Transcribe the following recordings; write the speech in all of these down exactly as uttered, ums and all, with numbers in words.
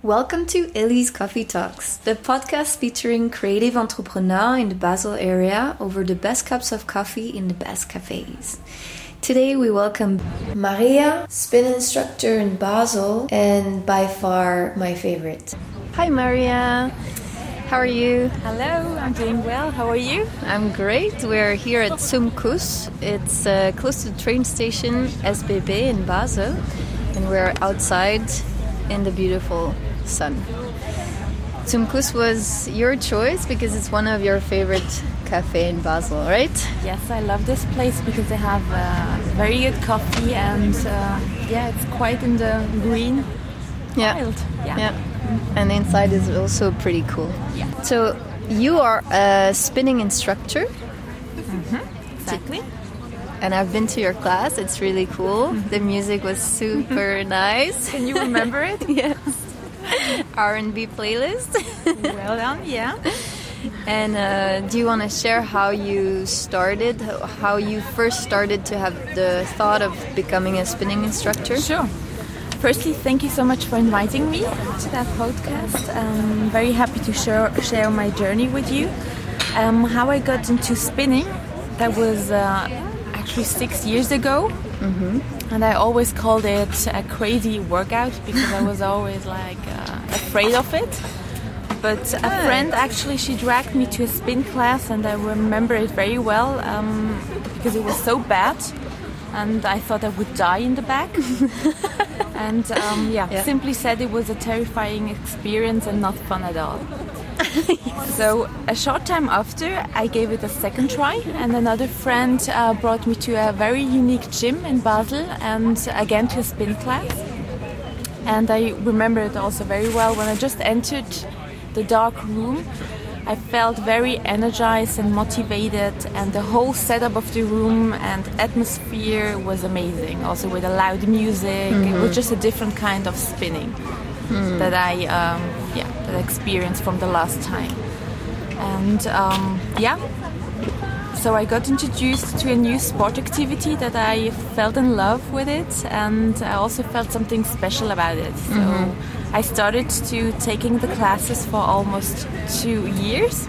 Welcome to Ellie's Coffee Talks, the podcast featuring creative entrepreneurs in the Basel area over the best cups of coffee in the best cafes. Today we welcome Maria, spin instructor in Basel and by far my favorite. Hi Maria, how are you? Hello, I'm doing well. How are you? I'm great. We're here at Zumkuss. It's uh, close to the train station S B B in Basel, and we're outside in the beautiful sun. Zumkuss was your choice because it's one of your favorite cafe in Basel, right? Yes, I love this place because they have uh, very good coffee and uh, yeah, it's quite in the green yeah. wild. Yeah. yeah. Mm-hmm. And the inside is also pretty cool. Yeah. So you are a spinning instructor. Mm-hmm. Exactly. And I've been to your class. It's really cool. Mm-hmm. The music was super nice. Can you remember it? Yes. R and B playlist. Well done, yeah. And uh, do you want to share how you started, how you first started to have the thought of becoming a spinning instructor? Sure. Firstly, thank you so much for inviting me to that podcast. I'm very happy to share, share my journey with you. Um, how I got into spinning, that was uh, actually six years ago. Mm-hmm. And I always called it a crazy workout because I was always like uh, afraid of it. But a friend actually, she dragged me to a spin class and I remember it very well um, because it was so bad and I thought I would die in the back. and um, yeah, yeah, simply said it was a terrifying experience and not fun at all. Yes. So a short time after, I gave it a second try and another friend uh, brought me to a very unique gym in Basel and again to a spin class. And I remember it also very well when I just entered the dark room. I felt very energized and motivated and the whole setup of the room and atmosphere was amazing. Also with the loud music, mm-hmm. It was just a different kind of spinning. Mm. that I um, yeah that I experienced from the last time, and um, yeah, so I got introduced to a new sport activity that I felt in love with it, and I also felt something special about it. So mm-hmm. I started to taking the classes for almost two years,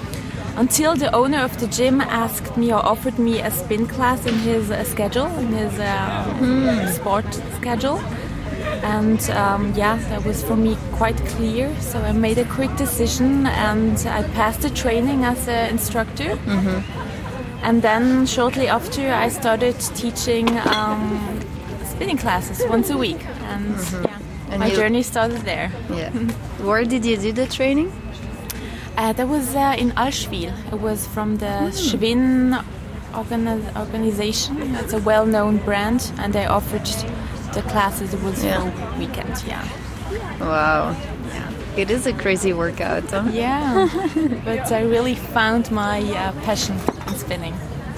until the owner of the gym asked me or offered me a spin class in his uh, schedule, in his uh, mm. sport schedule. And um, yeah, that was for me quite clear. So I made a quick decision and I passed the training as an instructor. Mm-hmm. And then shortly after I started teaching um, spinning classes once a week. And mm-hmm. yeah, and my you... journey started there. Yeah. Where did you do the training? Uh, that was uh, in Allschwil. It was from the mm. Schwinn organi- organization. It's a well-known brand and they offered the classes. It was yeah. for weekend, yeah. Wow. Yeah. It is a crazy workout, huh? Yeah. But I really found my uh, passion in spinning.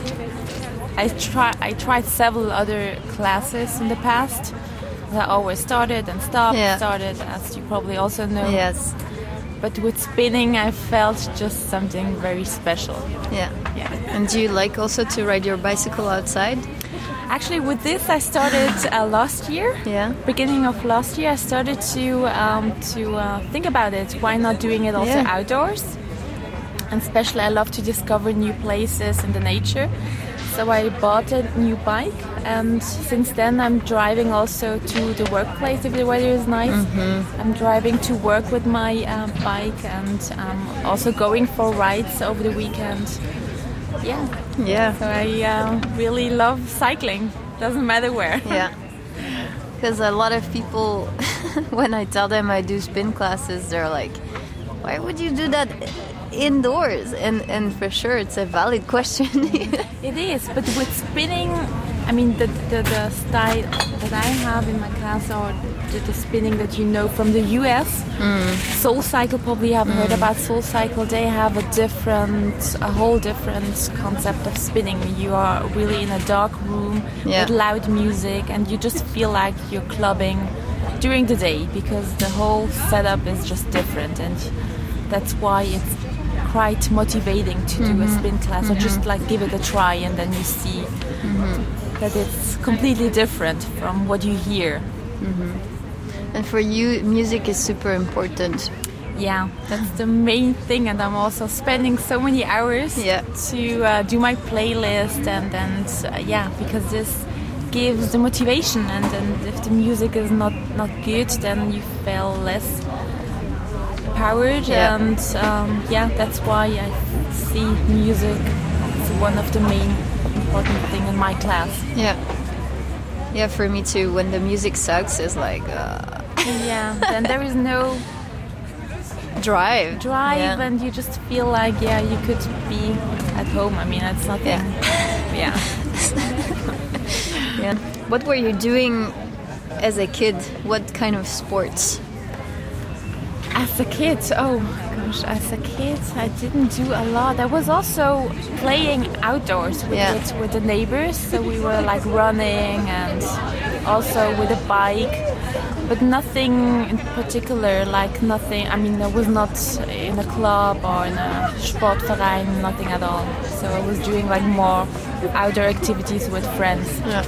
I try I tried several other classes in the past. I always started and stopped, yeah. started, as you probably also know. Yes. But with spinning, I felt just something very special. Yeah. Yeah. And do you like also to ride your bicycle outside? Actually, with this, I started uh, last year. Yeah. Beginning of last year, I started to um, to uh, think about it. Why not doing it also yeah. outdoors? And especially, I love to discover new places in the nature. So I bought a new bike, and since then I'm driving also to the workplace if the weather is nice. Mm-hmm. I'm driving to work with my uh, bike, and um, also going for rides over the weekend. Yeah. Yeah. So I uh, really love cycling. Doesn't matter where. Yeah. Because a lot of people, when I tell them I do spin classes, they're like, "Why would you do that indoors?" And and for sure, it's a valid question. It is, but with spinning, I mean, the, the the style that I have in my class, or the, the spinning that you know from the U S, mm. Soul Cycle, probably you haven't mm. heard about Soul Cycle. They have a different, a whole different concept of spinning. You are really in a dark room yeah. with loud music, and you just feel like you're clubbing during the day because the whole setup is just different, and that's why it's quite motivating to mm-hmm. do a spin class, mm-hmm. or just like give it a try, and then you see mm-hmm. that it's completely different from what you hear. Mm-hmm. And for you, music is super important. Yeah, that's the main thing, and I'm also spending so many hours yeah. to uh, do my playlist, and and uh, yeah, because this gives the motivation, and, and if the music is not, not good, then you feel less powered, yeah. and um, yeah, that's why I see music as one of the main important thing in my class. Yeah, yeah, for me too. When the music sucks, it's like uh... yeah, then there is no drive drive yeah. and you just feel like yeah you could be at home. I mean, it's nothing. yeah, yeah. yeah. What were you doing as a kid? What kind of sports? As a kid, oh gosh, as a kid I didn't do a lot. I was also playing outdoors with, yeah. with, with the neighbors, so we were like running and also with a bike, but nothing in particular, like nothing, I mean, I was not in a club or in a Sportverein, nothing at all. So I was doing like more outdoor activities with friends. Yeah.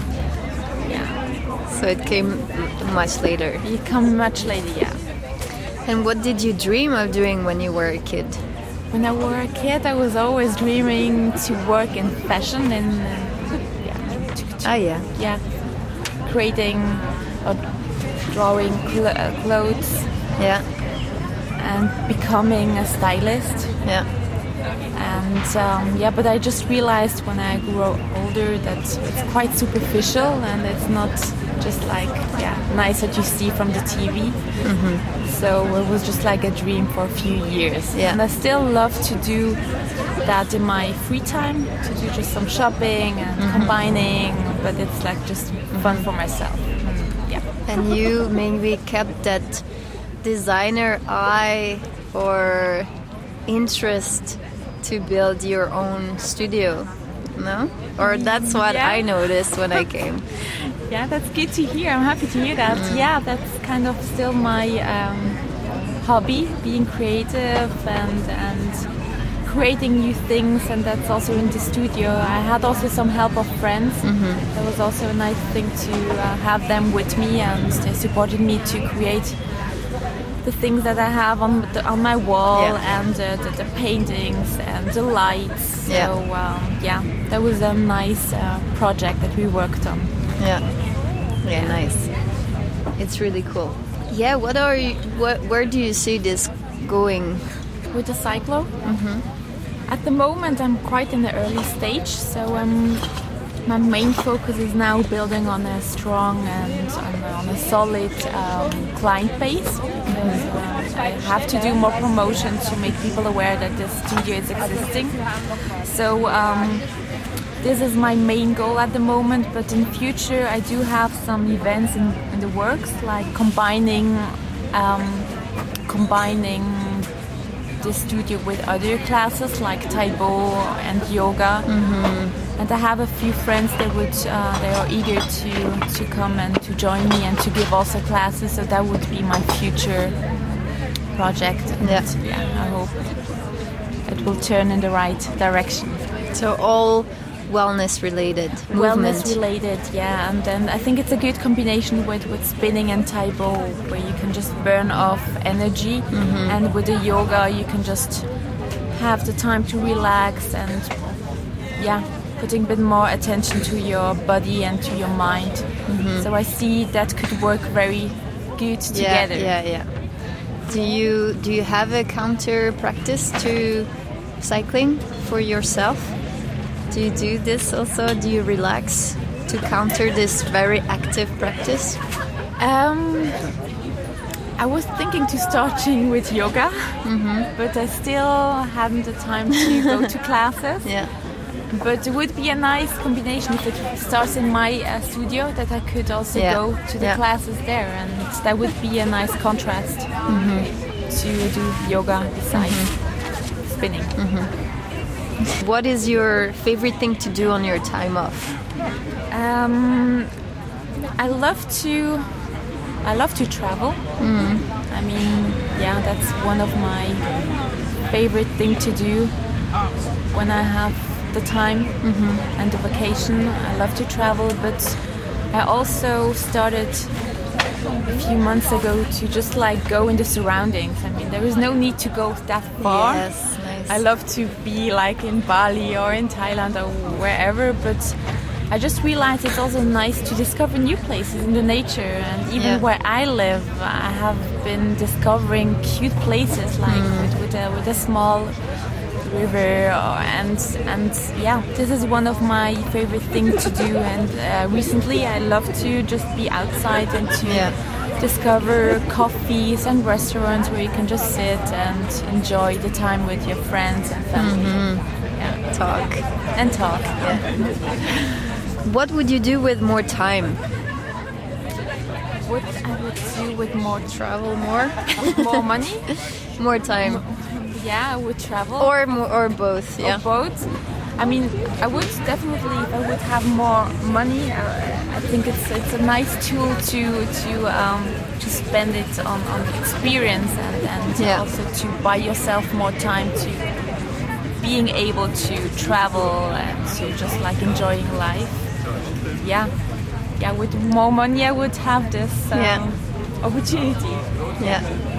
Yeah. So it came much later. It came much later, yeah. And what did you dream of doing when you were a kid? When I was a kid, I was always dreaming to work in fashion and uh, yeah, to, to, ah, yeah, yeah, creating or drawing cl- uh, clothes. Yeah, and becoming a stylist. Yeah, and um, yeah, but I just realized when I grew older that it's quite superficial and it's not just like yeah nice that you see from the T V. Mm-hmm. So it was just like a dream for a few years. Yeah. And I still love to do that in my free time, to do just some shopping and mm-hmm. combining, but it's like just fun for myself. Mm, yeah. And you maybe kept that designer eye or interest to build your own studio, no? Or that's what yeah. I noticed when I came. Yeah, that's good to hear. I'm happy to hear that. Mm. Yeah, that's kind of still my um, hobby, being creative and and creating new things, and that's also in the studio. I had also some help of friends. Mm-hmm. That was also a nice thing to uh, have them with me, and they supported me to create the things that I have on the, on my wall, yeah. and uh, the, the paintings and the lights. Yeah. So um, yeah, that was a nice uh, project that we worked on. Yeah. Yeah, nice. It's really cool. Yeah, what are you, what, where do you see this going? With the Cyclo? Mm-hmm. At the moment I'm quite in the early stage, so um, my main focus is now building on a strong and on a, on a solid um, client base. Because, uh, I have to do more promotion to make people aware that this studio is existing. So um, this is my main goal at the moment, but in future I do have some events in, in the works, like combining um, combining the studio with other classes like Taebo and yoga. Mm-hmm. And I have a few friends that would uh, they are eager to, to come and to join me and to give also classes, so that would be my future project. And yeah. yeah, I hope it will turn in the right direction. So all wellness related movement. Wellness related, yeah. And then I think it's a good combination with, with spinning and Taebo, where you can just burn off energy, mm-hmm. and with the yoga you can just have the time to relax and yeah, putting a bit more attention to your body and to your mind. Mm-hmm. So I see that could work very good together. Yeah, yeah, yeah. Do you do you have a counter practice to cycling for yourself? Do you do this also? Do you relax to counter this very active practice? Um, I was thinking to starting with yoga, mm-hmm. but I still hadn't the time to go to classes. Yeah. But it would be a nice combination if it starts in my uh, studio, that I could also yeah. go to the yeah. classes there, and that would be a nice contrast mm-hmm. to do yoga besides mm-hmm. spinning. Mm-hmm. What is your favorite thing to do on your time off? Um, I love to I love to travel. Mm. I mean, yeah, that's one of my favorite thing to do when I have the time mm-hmm. and the vacation. I love to travel, but I also started a few months ago to just like go in the surroundings. I mean, there is no need to go that far. Yes, nice. I love to be like in Bali or in Thailand or wherever, but I just realized it's also nice to discover new places in the nature. And even Yeah. where I live, I have been discovering cute places like Mm. with, with, a, with a small river, or, and and yeah, this is one of my favorite things to do. And uh, recently, I love to just be outside and to Yeah. discover coffees and restaurants where you can just sit and enjoy the time with your friends and family. Mm-hmm. Yeah, Talk. and talk. What would you do with more time? What I would do with more Travel more? more money? More time. Yeah, I would travel. Or mo- or both, yeah. Or both. I mean, I would definitely, if I would have more money, uh, I think it's it's a nice tool to to um, to spend it on, on experience and, and Yeah. also to buy yourself more time to being able to travel and to just like enjoying life. Yeah, yeah. With more money, I would have this um, Yeah. opportunity. Yeah.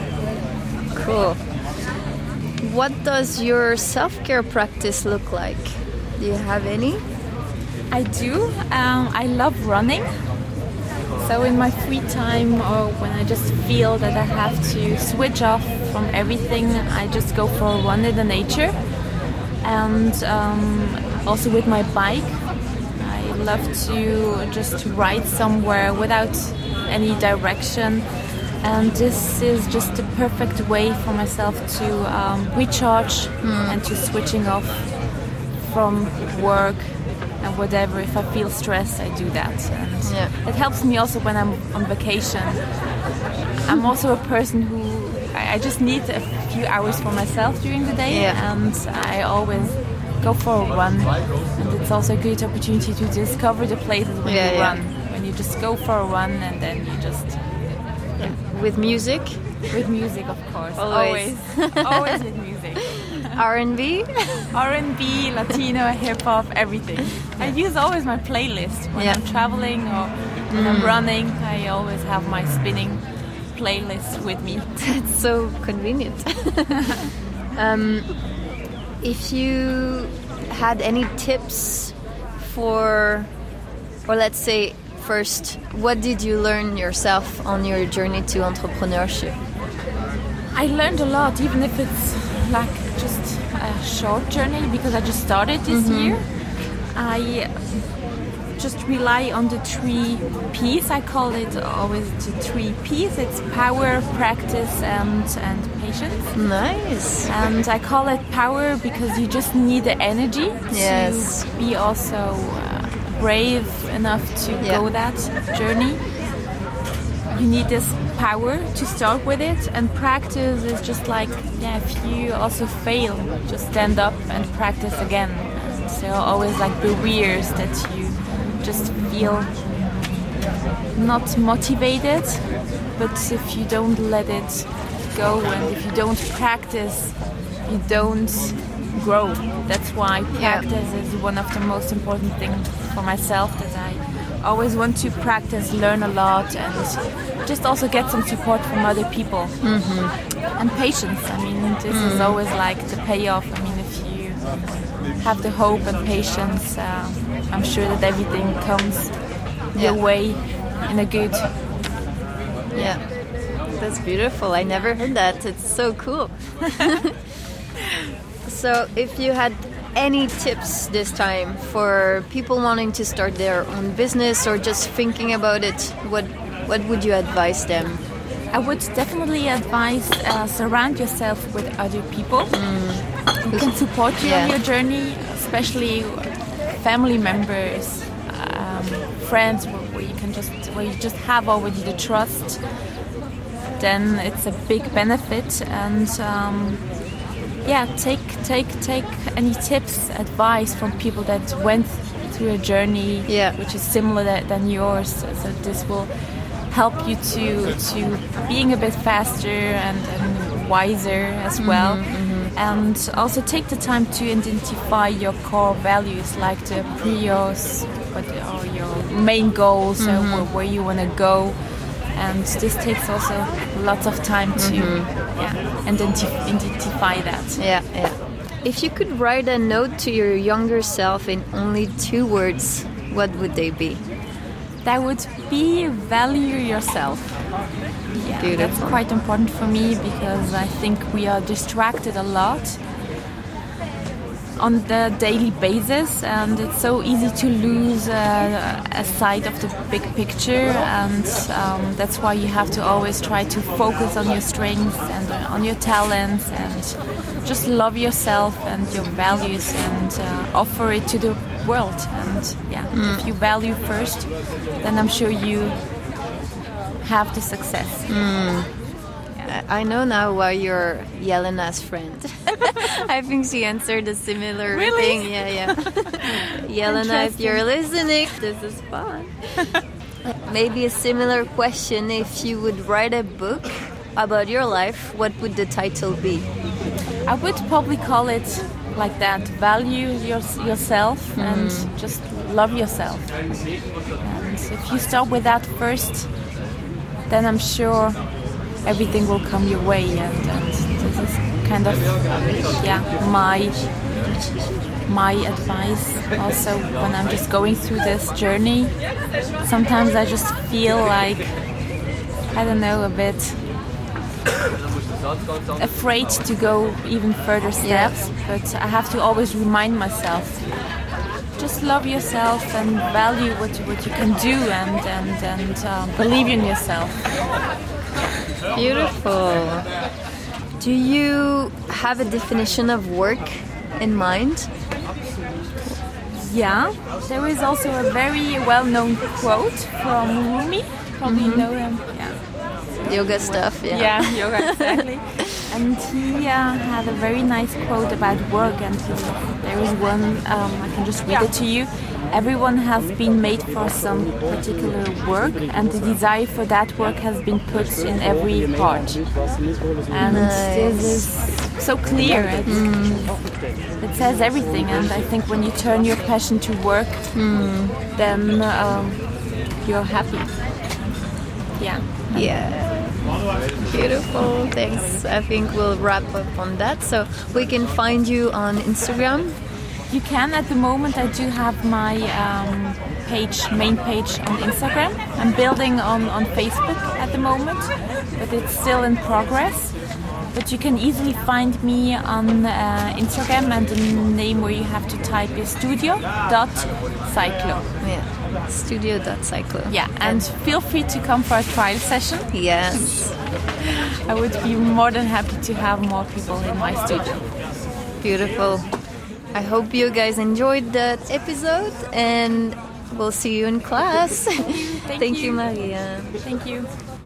Cool. What does your self-care practice look like? Do you have any? I do. Um, I love running. So in my free time or when I just feel that I have to switch off from everything, I just go for a run in the nature. And um, also with my bike, I love to just ride somewhere without any direction. And this is just the perfect way for myself to um, recharge and to switching off from work and whatever. If I feel stressed, I do that. And Yeah. it helps me also when I'm on vacation. I'm also a person who, I I just need a few hours for myself during the day. Yeah. And I always go for a run. And it's also a good opportunity to discover the places when Yeah, you yeah. run. When you just go for a run and then you just... With music? With music, of course. Always. Always, Always with music. R and B? R and B, Latino, hip hop, everything. I use always my playlist when Yeah. I'm traveling or when I'm running. I always have my spinning playlist with me. It's so convenient. um, if you had any tips for, or let's say first, what did you learn yourself on your journey to entrepreneurship? I learned a lot, even if it's like just a short journey, because I just started this Mm-hmm. year. I just rely on the three P's. I call it always the three P's. It's power, practice, and and patience. Nice. And I call it power because you just need the energy Yes. to be also uh, brave enough to Yeah. go that journey. You need this power to start with it, and practice is just like, yeah, if you also fail, just stand up and practice again. And there are always like barriers that you just feel not motivated, but if you don't let it go and if you don't practice, you don't grow. That's why Yeah. practice is one of the most important things for myself, that I always want to practice, learn a lot, and just also get some support from other people. Mm-hmm. And patience. I mean, this Mm. is always like the payoff. I mean, if you have the hope and patience, uh, I'm sure that everything comes your Yeah. way in a good. Yeah. That's beautiful. I never heard that. It's so cool. So, if you had any tips this time for people wanting to start their own business or just thinking about it, what what would you advise them? I would definitely advise uh, surround yourself with other people who can support you Yeah. on your journey, especially family members, um, friends, where, where you can just where you just have already the trust. Then it's a big benefit, and um, yeah, take take take any tips, advice from people that went through a journey Yeah. which is similar that, than yours. So this will help you to to being a bit faster and, and wiser as well. And also take the time to identify your core values, like the prios, what are your main goals, uh, where, where you want to go. And this takes also lots of time to Mm-hmm. yeah, identify, identify that. Yeah, yeah. If you could write a note to your younger self in only two words, what would they be? That would be value yourself. Yeah, Beautiful. that's quite important for me because I think we are distracted a lot on the daily basis, and it's so easy to lose uh, a sight of the big picture, and um, that's why you have to always try to focus on your strengths and uh, on your talents, and just love yourself and your values and uh, offer it to the world. And yeah, Mm. if you value first, then I'm sure you have the success. I know now why you're Yelena's friend. I think she answered a similar Really? thing. Yeah, yeah. Yelena, if you're listening, this is fun. Maybe a similar question. If you would write a book about your life, what would the title be? I would probably call it like that: value your, yourself and just love yourself. And if you start with that first, then I'm sure everything will come your way. And, and this is kind of yeah my my advice also when I'm just going through this journey. Sometimes I just feel like, I don't know, a bit afraid to go even further steps, but I have to always remind myself, just love yourself and value what you, what you can do, and and, and uh, believe in yourself. Beautiful. Do you have a definition of work in mind? Yeah, there is also a very well-known quote from Rumi. Probably know him. Yeah. Yoga stuff, yeah. Yeah, yoga, exactly. And he uh, had a very nice quote about work, and he, there is one, um, I can just read it to you. Everyone has been made for some particular work, and the desire for that work has been put in every part. And Nice. this is so clear. It, it says everything, and I think when you turn your passion to work, then um, you're happy. Yeah. Yeah. Beautiful. Thanks. I think we'll wrap up on that. So we can find you on Instagram. You can. At the moment, I do have my um, page, main page on Instagram. I'm building on, on Facebook at the moment, but it's still in progress. But you can easily find me on uh, Instagram, and the name where you have to type is studio dot cyclo. Yeah. studio dot cyclo. Yeah, and feel free to come for a trial session. Yes. I would be more than happy to have more people in my studio. Beautiful. I hope you guys enjoyed that episode, and we'll see you in class. Thank Thank you, you. Maria. Thank you.